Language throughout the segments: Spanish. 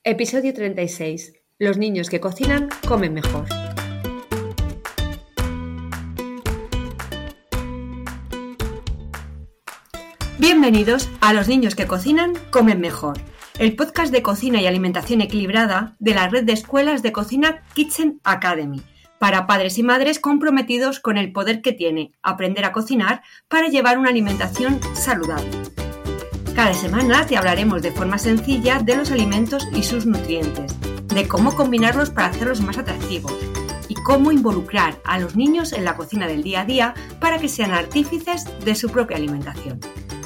Episodio 36. Los niños que cocinan comen mejor. Bienvenidos a Los niños que cocinan comen mejor, el podcast de cocina y alimentación equilibrada de la red de escuelas de cocina Kitchen Academy, para padres y madres comprometidos con el poder que tiene aprender a cocinar para llevar una alimentación saludable. Cada semana te hablaremos de forma sencilla de los alimentos y sus nutrientes, de cómo combinarlos para hacerlos más atractivos y cómo involucrar a los niños en la cocina del día a día para que sean artífices de su propia alimentación.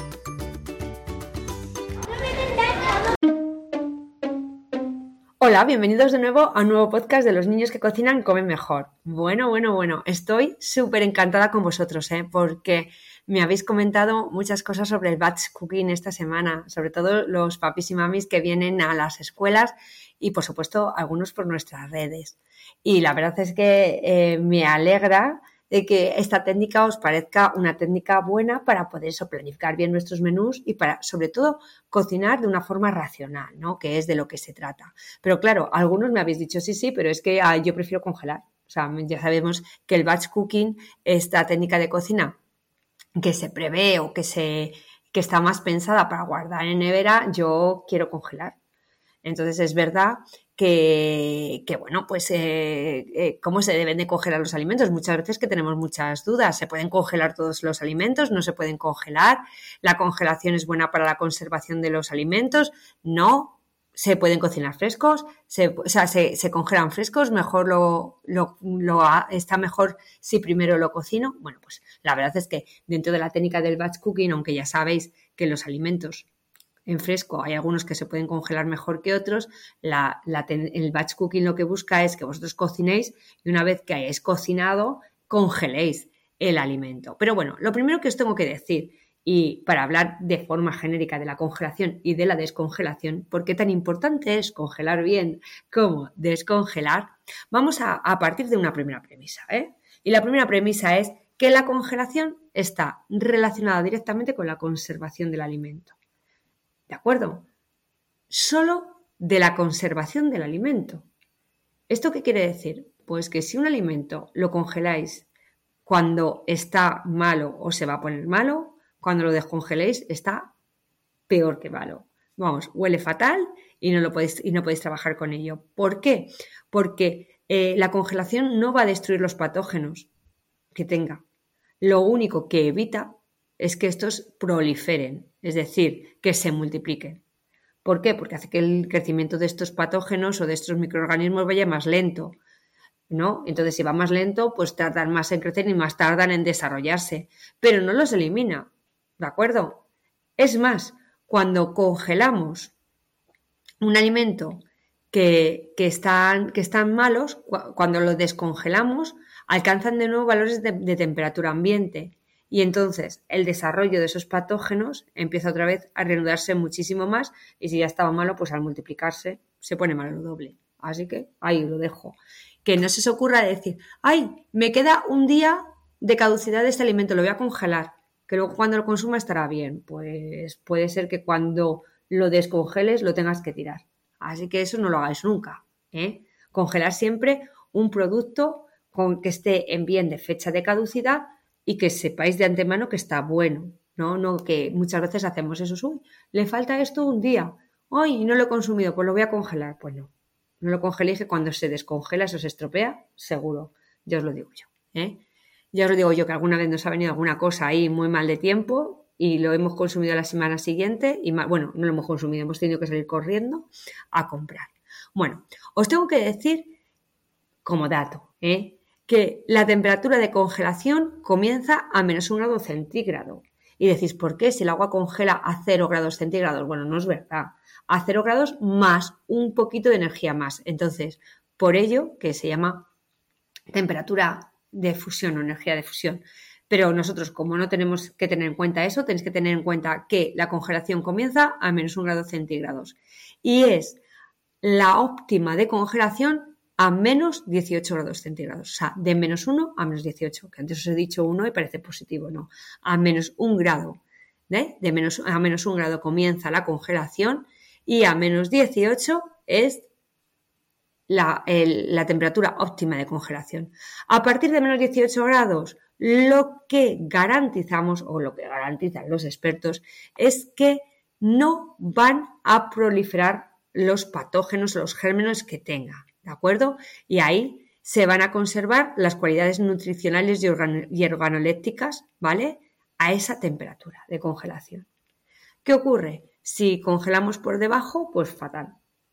Hola, bienvenidos de nuevo a un nuevo podcast de Los niños que cocinan comen mejor. Bueno, estoy súper encantada con vosotros, porque me habéis comentado muchas cosas sobre el batch cooking esta semana, sobre todo los papis y mamis que vienen a las escuelas y, por supuesto, algunos por nuestras redes. Y la verdad es que me alegra de que esta técnica os parezca una técnica buena para poder planificar bien nuestros menús y para, sobre todo, cocinar de una forma racional, ¿no? Que es de lo que se trata. Pero claro, algunos me habéis dicho sí, pero es que yo prefiero congelar. O sea, ya sabemos que el batch cooking, esta técnica de cocina que se prevé o que está más pensada para guardar en nevera, yo quiero congelar. Entonces es verdad que bueno, pues cómo se deben de congelar los alimentos. Muchas veces que tenemos muchas dudas. ¿Se pueden congelar todos los alimentos? ¿No se pueden congelar? ¿La congelación es buena para la conservación de los alimentos? No. ¿Se pueden cocinar frescos? ¿Se congelan frescos? ¿Mejor está mejor si primero lo cocino? Bueno, pues la verdad es que dentro de la técnica del batch cooking, aunque ya sabéis que los alimentos en fresco hay algunos que se pueden congelar mejor que otros, el batch cooking lo que busca es que vosotros cocinéis y una vez que hayáis cocinado, congeléis el alimento. Pero bueno, lo primero que os tengo que decir, y para hablar de forma genérica de la congelación y de la descongelación, ¿por qué tan importante es congelar bien como descongelar? Vamos a partir de una primera premisa, Y la primera premisa es que la congelación está relacionada directamente con la conservación del alimento. ¿De acuerdo? Solo de la conservación del alimento. ¿Esto qué quiere decir? Pues que si un alimento lo congeláis cuando está malo o se va a poner malo, cuando lo descongeléis está peor que malo. Vamos, huele fatal y no podéis trabajar con ello. ¿Por qué? Porque la congelación no va a destruir los patógenos que tenga. Lo único que evita es que estos proliferen, es decir, que se multipliquen. ¿Por qué? Porque hace que el crecimiento de estos patógenos o de estos microorganismos vaya más lento, ¿no? Entonces, si va más lento, pues tardan más en crecer y más tardan en desarrollarse, pero no los elimina, ¿de acuerdo? Es más, cuando congelamos un alimento que están malos, cuando lo descongelamos, alcanzan de nuevo valores de temperatura ambiente. Y entonces el desarrollo de esos patógenos empieza otra vez a reanudarse muchísimo más y si ya estaba malo, pues al multiplicarse se pone malo lo doble. Así que ahí lo dejo. Que no se os ocurra decir, ¡ay! Me queda un día de caducidad de este alimento, lo voy a congelar, que luego cuando lo consuma estará bien. Pues puede ser que cuando lo descongeles lo tengas que tirar. Así que eso no lo hagáis nunca, Congelar siempre un producto que esté en bien de fecha de caducidad y que sepáis de antemano que está bueno, no que muchas veces hacemos eso. Uy, le falta esto un día, ay, no lo he consumido, pues lo voy a congelar. Pues no lo congeléis, que cuando se descongela eso se estropea, seguro, ya os lo digo yo, Ya os lo digo yo, que alguna vez nos ha venido alguna cosa ahí muy mal de tiempo y lo hemos consumido la semana siguiente y bueno, no lo hemos consumido, hemos tenido que salir corriendo a comprar. Bueno, os tengo que decir como dato, que la temperatura de congelación comienza a -1 grado centígrado. Y decís, ¿por qué? Si el agua congela a 0 grados centígrados. Bueno, no es verdad. A 0 grados más un poquito de energía más. Entonces, por ello que se llama temperatura de fusión o energía de fusión. Pero nosotros, como no tenemos que tener en cuenta eso, tenéis que tener en cuenta que la congelación comienza a -1 grado centígrados. Y es la óptima de congelación a -18 grados centígrados, o sea, de -1 a -18, que antes os he dicho 1 y parece positivo, no, a -1 grado, a -1 grado comienza la congelación y a -18 es la temperatura óptima de congelación. A partir de menos 18 grados, lo que garantizamos, o lo que garantizan los expertos, es que no van a proliferar los patógenos o los gérmenes que tenga, ¿de acuerdo? Y ahí se van a conservar las cualidades nutricionales y organolépticas, ¿vale? A esa temperatura de congelación. ¿Qué ocurre? Si congelamos por debajo, pues fatal.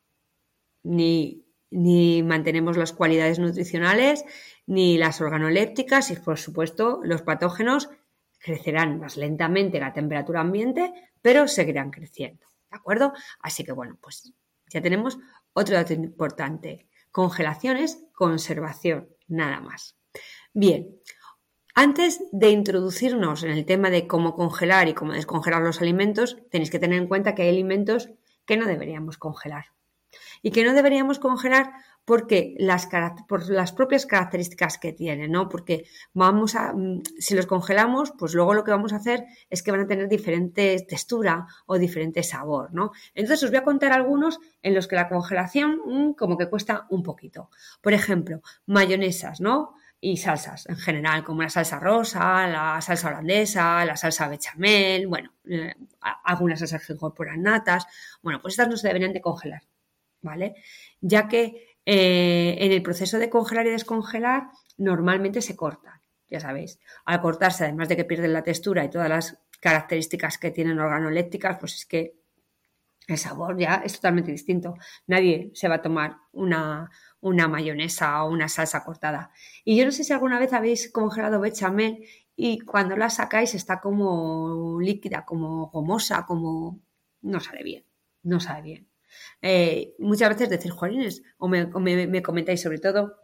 Ni mantenemos las cualidades nutricionales, ni las organolépticas y, por supuesto, los patógenos crecerán más lentamente a la temperatura ambiente, pero seguirán creciendo, ¿de acuerdo? Así que, bueno, pues ya tenemos otro dato importante. Congelación es conservación, nada más. Bien, antes de introducirnos en el tema de cómo congelar y cómo descongelar los alimentos, tenéis que tener en cuenta que hay alimentos que no deberíamos congelar. Y que no deberíamos congelar porque por las propias características que tienen, ¿no? Porque si los congelamos, pues luego lo que vamos a hacer es que van a tener diferente textura o diferente sabor, ¿no? Entonces os voy a contar algunos en los que la congelación como que cuesta un poquito. Por ejemplo, mayonesas, ¿no? Y salsas en general, como la salsa rosa, la salsa holandesa, la salsa bechamel, bueno, algunas salsas que incorporan natas. Bueno, pues estas no se deberían de congelar, ¿vale? Ya que en el proceso de congelar y descongelar normalmente se cortan, ya sabéis. Al cortarse, además de que pierden la textura y todas las características que tienen organolépticas, pues es que el sabor ya es totalmente distinto. Nadie se va a tomar una mayonesa o una salsa cortada. Y yo no sé si alguna vez habéis congelado bechamel y cuando la sacáis está como líquida, como gomosa, como... no sabe bien, no sabe bien. Muchas veces decir, jolines, o me comentáis sobre todo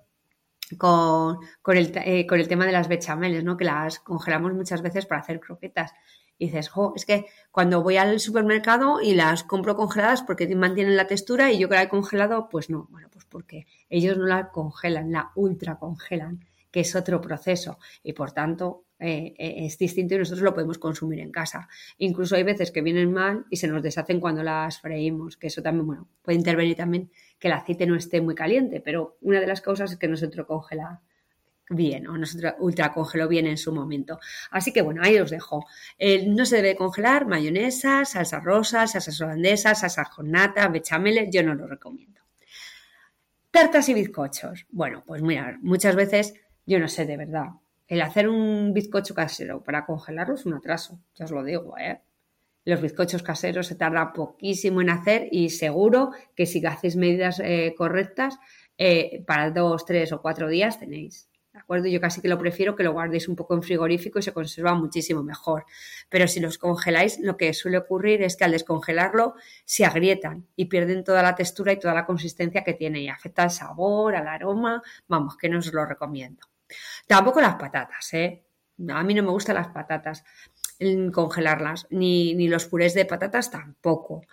con el tema de las bechameles, ¿no? Que las congelamos muchas veces para hacer croquetas. Y dices, es que cuando voy al supermercado y las compro congeladas porque mantienen la textura y yo que la he congelado, pues no. Bueno, pues porque ellos no la congelan, la ultra congelan, que es otro proceso y por tanto es distinto y nosotros lo podemos consumir en casa. Incluso hay veces que vienen mal y se nos deshacen cuando las freímos, que eso también, bueno, puede intervenir también que el aceite no esté muy caliente, pero una de las causas es que no se congela bien o no se ultracongeló bien en su momento. Así que bueno, ahí os dejo. No se debe congelar mayonesa, salsas rosas, salsas holandesas, salsas con nata, bechameles, yo no lo recomiendo. Tartas y bizcochos. Bueno, pues mira, muchas veces, yo no sé de verdad, el hacer un bizcocho casero para congelarlo es un atraso, ya os lo digo, ¿eh? Los bizcochos caseros se tarda poquísimo en hacer y seguro que si hacéis medidas correctas, para 2, 3 o 4 días tenéis. ¿De acuerdo? Yo casi que lo prefiero que lo guardéis un poco en frigorífico y se conserva muchísimo mejor. Pero si los congeláis, lo que suele ocurrir es que al descongelarlo se agrietan y pierden toda la textura y toda la consistencia que tiene y afecta al sabor, al aroma. Vamos, que no os lo recomiendo. Tampoco las patatas, ¿eh? A mí no me gustan las patatas congelarlas, ni los purés de patatas tampoco.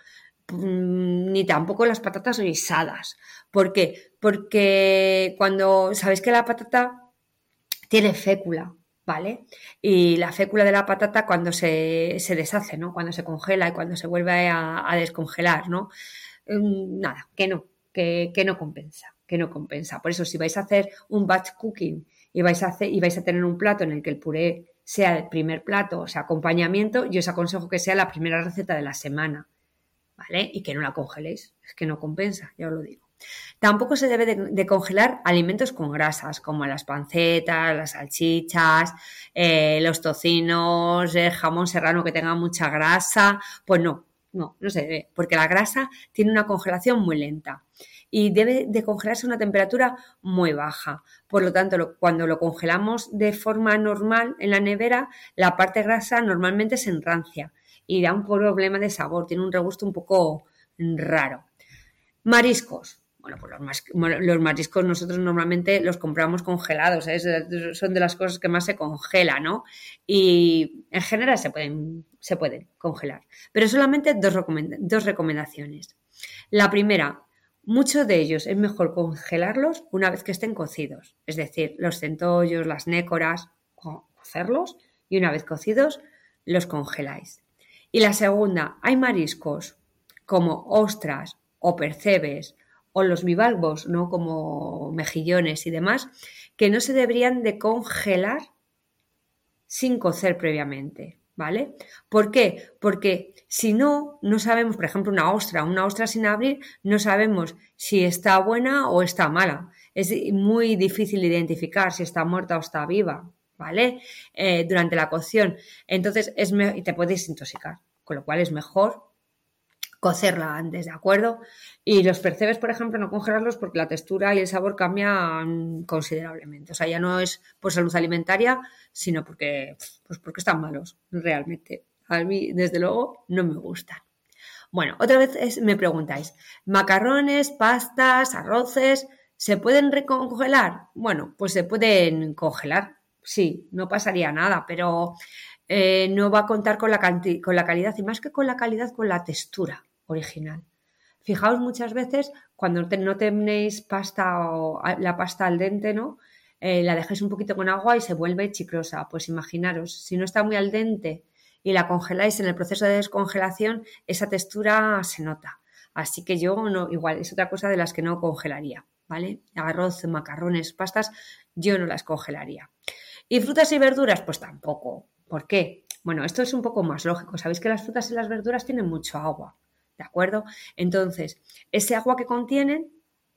Ni tampoco las patatas guisadas. ¿Por qué? Porque cuando sabéis que la patata tiene fécula, ¿vale? Y la fécula de la patata cuando se deshace, ¿no? Cuando se congela y cuando se vuelve a descongelar, ¿no? Nada, que no compensa, que no compensa. Por eso, si vais a hacer un batch cooking y vais a tener un plato en el que el puré sea el primer plato, o sea, acompañamiento, yo os aconsejo que sea la primera receta de la semana, ¿vale? Y que no la congeléis, es que no compensa, ya os lo digo. Tampoco se debe de congelar alimentos con grasas, como las pancetas, las salchichas, los tocinos, el jamón serrano que tenga mucha grasa. Pues no se debe, porque la grasa tiene una congelación muy lenta y debe de congelarse a una temperatura muy baja. Por lo tanto, cuando lo congelamos de forma normal en la nevera, la parte grasa normalmente se enrancia y da un problema de sabor, tiene un regusto un poco raro. Mariscos. Bueno, pues los mariscos nosotros normalmente los compramos congelados, ¿eh? Son de las cosas que más se congelan, ¿no? Y en general se pueden congelar. Pero solamente dos recomendaciones. La primera, muchos de ellos es mejor congelarlos una vez que estén cocidos. Es decir, los centollos, las nécoras, cocerlos y una vez cocidos los congeláis. Y la segunda, hay mariscos como ostras o percebes o los bivalvos, ¿no? Como mejillones y demás, que no se deberían de congelar sin cocer previamente, ¿vale? ¿Por qué? Porque si no, no sabemos, por ejemplo, una ostra sin abrir, no sabemos si está buena o está mala. Es muy difícil identificar si está muerta o está viva, ¿vale? Durante la cocción. Entonces, y te puedes intoxicar, con lo cual es mejor cocerla antes, ¿de acuerdo? Y los percebes, por ejemplo, no congelarlos porque la textura y el sabor cambian considerablemente. O sea, ya no es por salud alimentaria, sino porque están malos, realmente. A mí, desde luego, no me gustan. Bueno, otra vez me preguntáis, ¿macarrones, pastas, arroces, se pueden recongelar? Bueno, pues se pueden congelar, sí, no pasaría nada, pero no va a contar con con la calidad y más que con la calidad, con la textura original. Fijaos muchas veces cuando no tenéis pasta o la pasta al dente, ¿no? La dejáis un poquito con agua y se vuelve chiclosa. Pues imaginaros, si no está muy al dente y la congeláis en el proceso de descongelación, esa textura se nota. Así que yo no, igual, es otra cosa de las que no congelaría, ¿vale? Arroz, macarrones, pastas, yo no las congelaría. ¿Y frutas y verduras? Pues tampoco. ¿Por qué? Bueno, esto es un poco más lógico. Sabéis que las frutas y las verduras tienen mucho agua, ¿de acuerdo? Entonces, ese agua que contienen,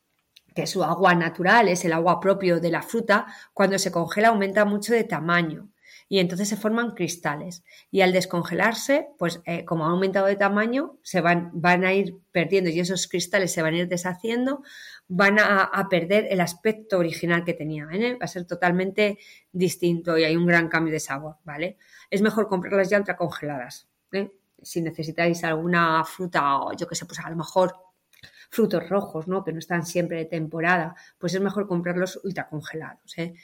que su agua natural, es el agua propio de la fruta, cuando se congela aumenta mucho de tamaño y entonces se forman cristales. Y al descongelarse, pues como ha aumentado de tamaño, van a ir perdiendo y esos cristales se van a ir deshaciendo, van a perder el aspecto original que tenían, ¿eh? Va a ser totalmente distinto y hay un gran cambio de sabor, ¿vale? Es mejor comprarlas ya ultracongeladas, ¿eh? Si necesitáis alguna fruta o yo que sé, pues a lo mejor frutos rojos, ¿no? Que no están siempre de temporada, pues es mejor comprarlos ultracongelados, ¿eh?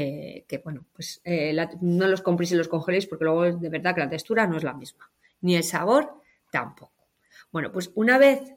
Bueno, pues no los compréis y los congeléis porque luego de verdad que la textura no es la misma, ni el sabor tampoco. Bueno, pues una vez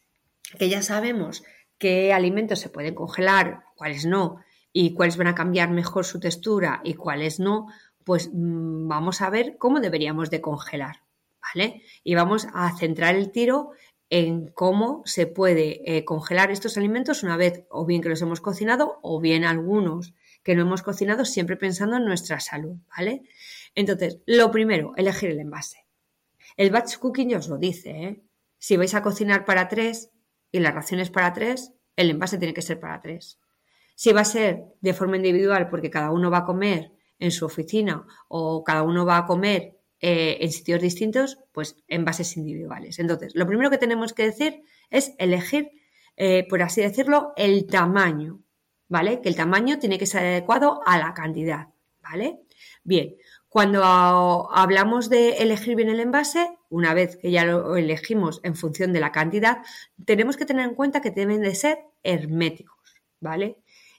que ya sabemos qué alimentos se pueden congelar, cuáles no, y cuáles van a cambiar mejor su textura y cuáles no, pues vamos a ver cómo deberíamos de congelar, ¿vale? Y vamos a centrar el tiro en cómo se puede congelar estos alimentos una vez o bien que los hemos cocinado o bien algunos que no hemos cocinado, siempre pensando en nuestra salud, ¿vale? Entonces, lo primero, elegir el envase. El batch cooking ya os lo dice, ¿eh? Si vais a cocinar para 3 y la ración es para 3, el envase tiene que ser para 3. Si va a ser de forma individual porque cada uno va a comer en su oficina o cada uno va a comer en sitios distintos, pues envases individuales. Entonces, lo primero que tenemos que decir es elegir, por así decirlo, el tamaño, ¿vale? Que el tamaño tiene que ser adecuado a la cantidad, ¿vale? Bien, cuando hablamos de elegir bien el envase, una vez que ya lo elegimos en función de la cantidad, tenemos que tener en cuenta que deben de ser herméticos, ¿vale?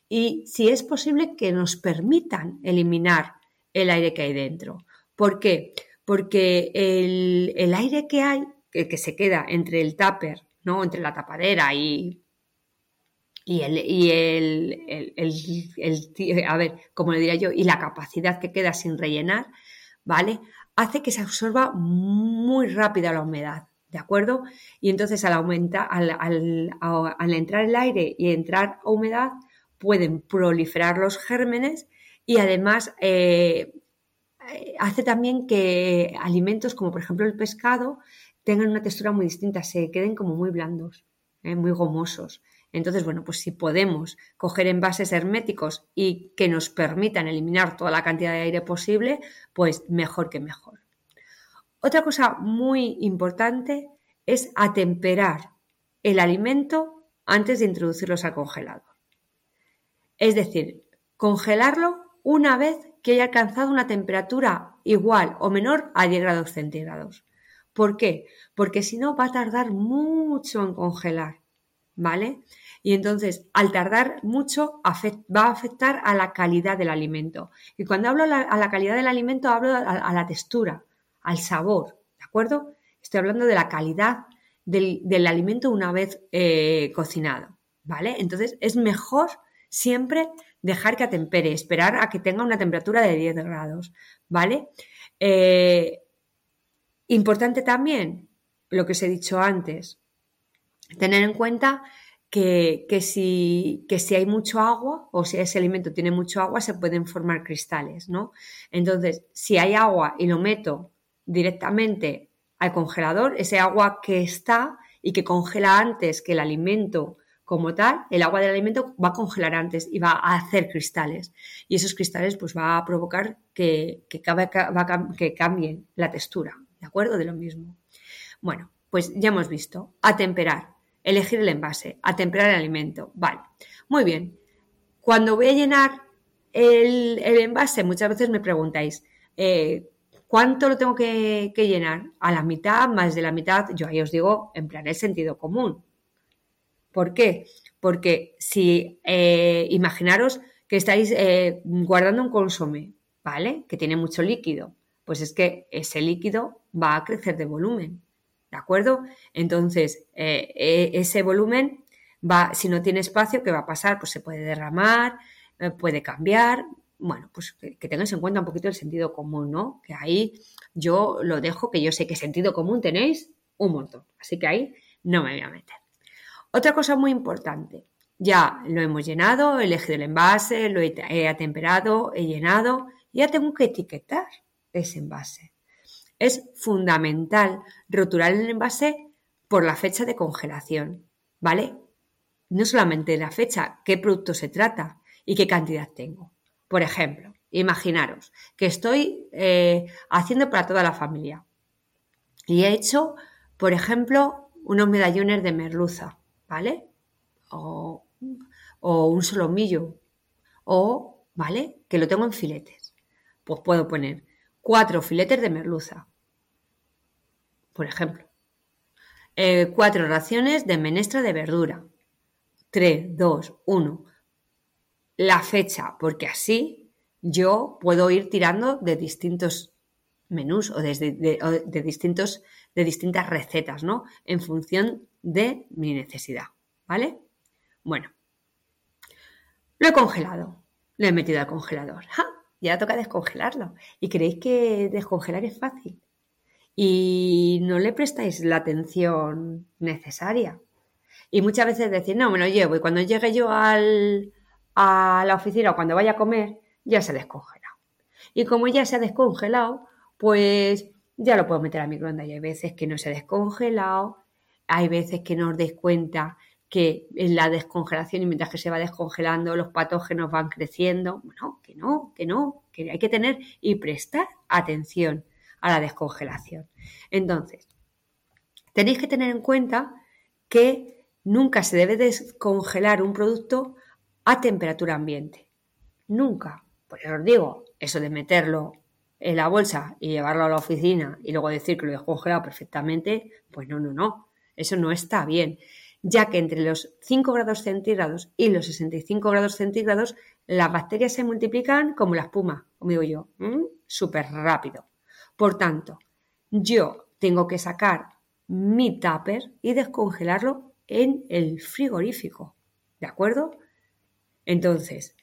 Y si es posible que nos permitan eliminar el aire que hay dentro. ¿Por qué? Porque el aire que hay, que se queda entre el tupper, ¿no? Entre la tapadera a ver, como le diría yo, y la capacidad que queda sin rellenar, ¿vale? Hace que se absorba muy rápida la humedad, ¿de acuerdo? Y entonces al entrar el aire y entrar humedad, pueden proliferar los gérmenes y además hace también que alimentos como por ejemplo el pescado tengan una textura muy distinta, se queden como muy blandos, muy gomosos. Entonces, bueno, pues si podemos coger envases herméticos y que nos permitan eliminar toda la cantidad de aire posible, pues mejor que mejor. Otra cosa muy importante es atemperar el alimento antes de introducirlos al congelador. Es decir, congelarlo una vez que haya alcanzado una temperatura igual o menor a 10 grados centígrados. ¿Por qué? Porque si no va a tardar mucho en congelar, ¿vale? Y entonces, al tardar mucho, va a afectar a la calidad del alimento. Y cuando hablo a la calidad del alimento, hablo a la textura, al sabor, ¿de acuerdo? Estoy hablando de la calidad del alimento una vez cocinado, ¿vale? Entonces, es mejor siempre dejar que atempere, esperar a que tenga una temperatura de 10 grados, ¿vale? Importante también, lo que os he dicho antes, tener en cuenta que si hay mucho agua o si ese alimento tiene mucho agua, se pueden formar cristales, ¿no? Entonces, si hay agua y lo meto directamente al congelador, ese agua que está y que congela antes que el alimento como tal, el agua del alimento va a congelar antes y va a hacer cristales. Y esos cristales pues va a provocar que cambie la textura, ¿de acuerdo? De lo mismo. Bueno, pues ya hemos visto, atemperar, elegir el envase, atemperar el alimento. Vale, muy bien. Cuando voy a llenar el envase, muchas veces me preguntáis, ¿cuánto lo tengo que llenar? ¿A la mitad, más de la mitad? Yo ahí os digo, emplear el sentido común. ¿Por qué? Porque si imaginaros que estáis guardando un consomé, ¿vale? Que tiene mucho líquido, pues es que ese líquido va a crecer de volumen, ¿de acuerdo? Entonces, ese volumen va, si no tiene espacio, ¿qué va a pasar? Pues se puede derramar, puede cambiar. Bueno, pues que tengáis en cuenta un poquito el sentido común, ¿no? Que ahí yo lo dejo, que yo sé que sentido común tenéis un montón, así que ahí no me voy a meter. Otra cosa muy importante, ya lo hemos llenado, he elegido el envase, lo he atemperado, he llenado, ya tengo que etiquetar ese envase. Es fundamental rotular el envase por la fecha de congelación, ¿vale? No solamente la fecha, qué producto se trata y qué cantidad tengo. Por ejemplo, imaginaros que estoy haciendo para toda la familia y he hecho, por ejemplo, unos medallones de merluza, ¿vale? O un solomillo, ¿vale? Que lo tengo en filetes. Pues puedo poner 4 filetes de merluza, por ejemplo. 4 raciones de menestra de verdura. 3, 2, 1. La fecha, porque así yo puedo ir tirando de distintos menús o de distintas recetas, ¿no? En función de mi necesidad, ¿vale? Bueno, lo he congelado, lo he metido al congelador. ¡Ja! Ya toca descongelarlo. ¿Y creéis que descongelar es fácil? Y no le prestáis la atención necesaria. Y muchas veces decís, no, me lo llevo. Y cuando llegue yo a la oficina o cuando vaya a comer, ya se ha descongelado. Y como ya se ha descongelado, pues ya lo puedo meter al microondas. Y hay veces que no se ha descongelado, hay veces que no os dais cuenta que en la descongelación y mientras que se va descongelando los patógenos van creciendo. Bueno, que hay que tener y prestar atención a la descongelación. Entonces, tenéis que tener en cuenta que nunca se debe descongelar un producto a temperatura ambiente. Nunca. Pues os digo, eso de meterlo en la bolsa y llevarlo a la oficina y luego decir que lo he descongelado perfectamente, pues no. Eso no está bien, ya que entre los 5 grados centígrados y los 65 grados centígrados las bacterias se multiplican como la espuma, como digo yo, súper rápido. Por tanto, yo tengo que sacar mi tupper y descongelarlo en el frigorífico, ¿de acuerdo? Entonces,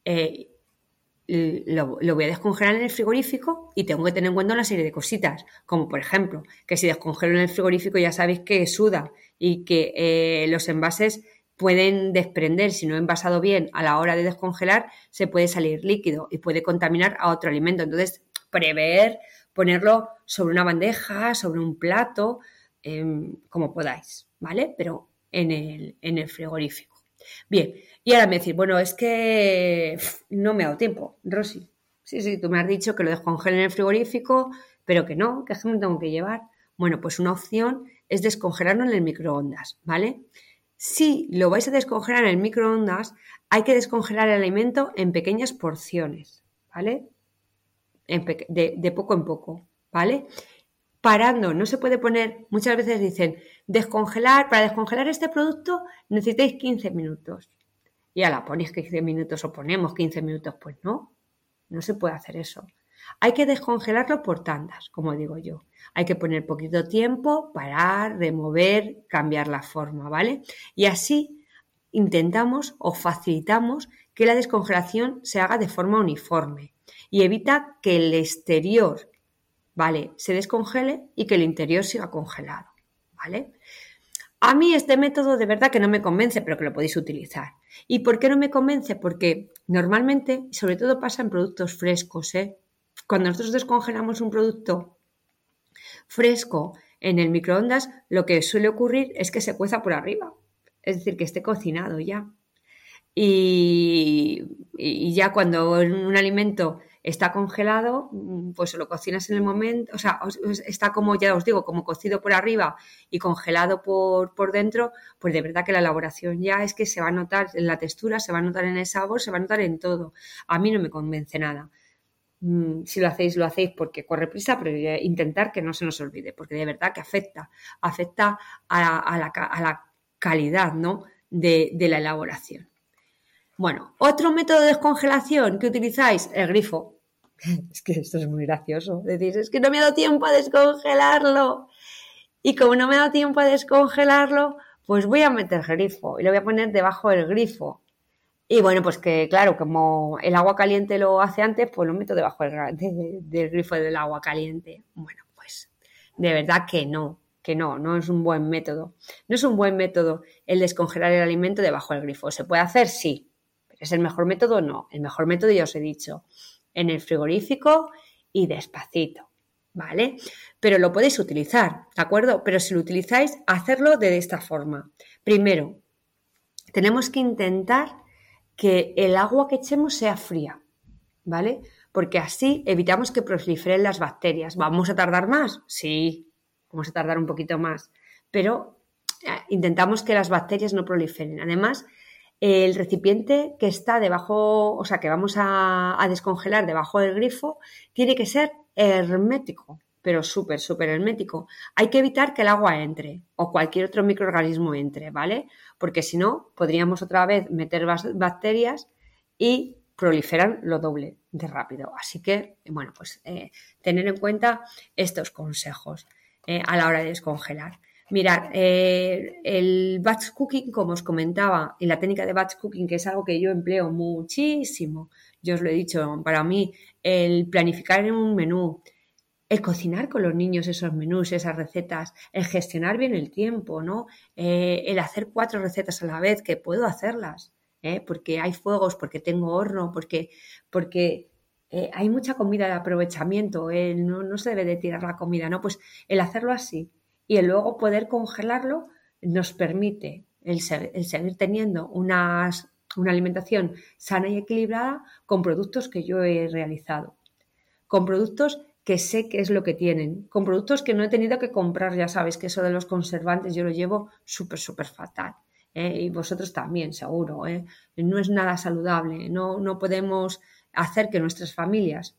lo voy a descongelar en el frigorífico y tengo que tener en cuenta una serie de cositas, como por ejemplo, que si descongelo en el frigorífico ya sabéis que suda y que los envases pueden desprender, si no he envasado bien a la hora de descongelar, se puede salir líquido y puede contaminar a otro alimento. Entonces, prever, ponerlo sobre una bandeja, sobre un plato, como podáis, ¿vale? Pero en el frigorífico. Bien, y ahora me decís, bueno, es que no me ha dado tiempo, Rosy. Sí, tú me has dicho que lo descongelo en el frigorífico, pero que no, que es que me tengo que llevar. Bueno, pues una opción es descongelarlo en el microondas, ¿vale? Si lo vais a descongelar en el microondas, hay que descongelar el alimento en pequeñas porciones, ¿vale? De poco en poco, ¿vale? Parando, no se puede poner, muchas veces dicen, para descongelar este producto necesitáis 15 minutos. Y a la ponéis 15 minutos o ponemos 15 minutos, pues no se puede hacer eso. Hay que descongelarlo por tandas, como digo yo. Hay que poner poquito tiempo, parar, remover, cambiar la forma, ¿vale? Y así intentamos o facilitamos que la descongelación se haga de forma uniforme y evita que el exterior, ¿vale?, se descongele y que el interior siga congelado, ¿vale? A mí este método de verdad que no me convence, pero que lo podéis utilizar. ¿Y por qué no me convence? Porque normalmente, sobre todo pasa en productos frescos, ¿eh? Cuando nosotros descongelamos un producto fresco en el microondas, lo que suele ocurrir es que se cueza por arriba, es decir, que esté cocinado ya. Y ya cuando un alimento está congelado, pues lo cocinas en el momento, o sea, está como, ya os digo, como cocido por arriba y congelado por dentro, pues de verdad que la elaboración ya es que se va a notar en la textura, se va a notar en el sabor, se va a notar en todo. A mí no me convence nada. Si lo hacéis porque corre prisa, pero intentar que no se nos olvide, porque de verdad que afecta a la calidad, ¿no? de la elaboración. Bueno, otro método de descongelación que utilizáis, el grifo. Es que esto es muy gracioso. Decís, es que no me ha dado tiempo a descongelarlo. Y como no me ha dado tiempo a descongelarlo, pues voy a meter grifo y lo voy a poner debajo del grifo. Y bueno, pues que claro, como el agua caliente lo hace antes, pues lo meto debajo del grifo del agua caliente. Bueno, pues de verdad que no es un buen método. No es un buen método el descongelar el alimento debajo del grifo. ¿Se puede hacer? Sí. ¿Es el mejor método? No. El mejor método, ya os he dicho, en el frigorífico y despacito, ¿vale? Pero lo podéis utilizar, ¿de acuerdo? Pero si lo utilizáis, hacerlo de esta forma. Primero, tenemos que intentar que el agua que echemos sea fría, ¿vale? Porque así evitamos que proliferen las bacterias. ¿Vamos a tardar más? Sí, vamos a tardar un poquito más, pero intentamos que las bacterias no proliferen. Además, el recipiente que está debajo, o sea, que vamos a descongelar debajo del grifo, tiene que ser hermético, pero súper, súper hermético. Hay que evitar que el agua entre o cualquier otro microorganismo entre, ¿vale? Porque si no, podríamos otra vez meter bacterias y proliferan lo doble de rápido. Así que, bueno, pues tener en cuenta estos consejos a la hora de descongelar. Mirad, el batch cooking, como os comentaba, y la técnica de batch cooking, que es algo que yo empleo muchísimo, yo os lo he dicho, para mí, el planificar en un menú, el cocinar con los niños esos menús, esas recetas, el gestionar bien el tiempo, ¿no? El hacer 4 recetas a la vez, que puedo hacerlas, porque hay fuegos, porque tengo horno, porque hay mucha comida de aprovechamiento, no se debe de tirar la comida, ¿no? Pues el hacerlo así y el luego poder congelarlo nos permite el seguir teniendo una alimentación sana y equilibrada con productos que yo he realizado, con productos que sé qué es lo que tienen, con productos que no he tenido que comprar, ya sabéis que eso de los conservantes yo lo llevo súper, súper fatal. Y vosotros también, seguro. No es nada saludable, no podemos hacer que nuestras familias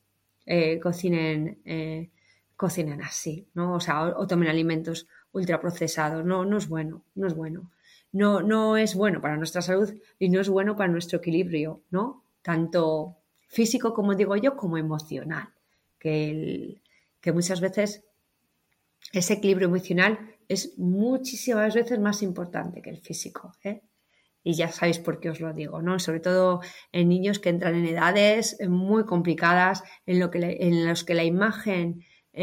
cocinen así, ¿no? O sea, o tomen alimentos ultraprocesados, no es bueno, no es bueno. No es bueno para nuestra salud y no es bueno para nuestro equilibrio, ¿no? Tanto físico, como digo yo, como emocional. Que muchas veces ese equilibrio emocional es muchísimas veces más importante que el físico, ¿eh? Y ya sabéis por qué os lo digo, ¿no? Sobre todo en niños que entran en edades muy complicadas, en los que la imagen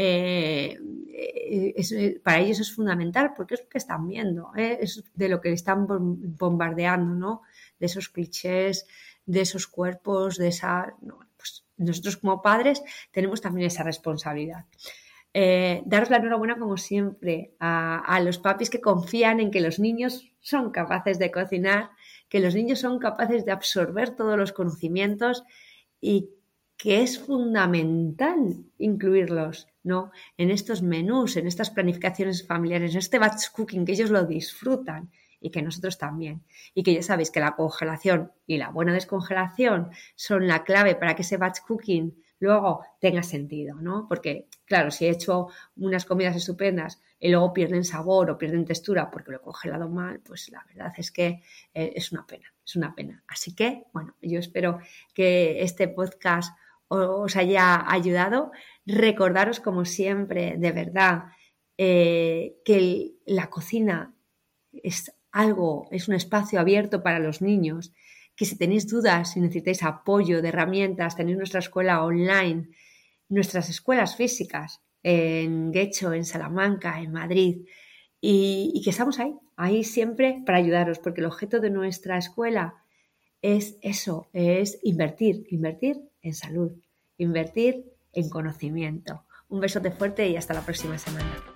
para ellos es fundamental, porque es lo que están viendo, es de lo que están bombardeando, ¿no? De esos clichés, de esos cuerpos, de esa... No, pues nosotros como padres tenemos también esa responsabilidad. Daros la enhorabuena como siempre a los papis que confían en que los niños son capaces de cocinar, que los niños son capaces de absorber todos los conocimientos y que es fundamental incluirlos, ¿no? En estos menús, en estas planificaciones familiares, en este batch cooking, que ellos lo disfrutan y que nosotros también. Y que ya sabéis que la congelación y la buena descongelación son la clave para que ese batch cooking luego tenga sentido, ¿no? Porque, claro, si he hecho unas comidas estupendas y luego pierden sabor o pierden textura porque lo he congelado mal, pues la verdad es que es una pena. Así que, bueno, yo espero que este podcast os haya ayudado. Recordaros, como siempre, de verdad, que la cocina es un espacio abierto para los niños, que si tenéis dudas, si necesitáis apoyo de herramientas, tenéis nuestra escuela online, nuestras escuelas físicas en Guecho, en Salamanca, en Madrid, y que estamos ahí siempre para ayudaros, porque el objeto de nuestra escuela es eso, es invertir en salud, invertir en conocimiento. Un besote fuerte y hasta la próxima semana.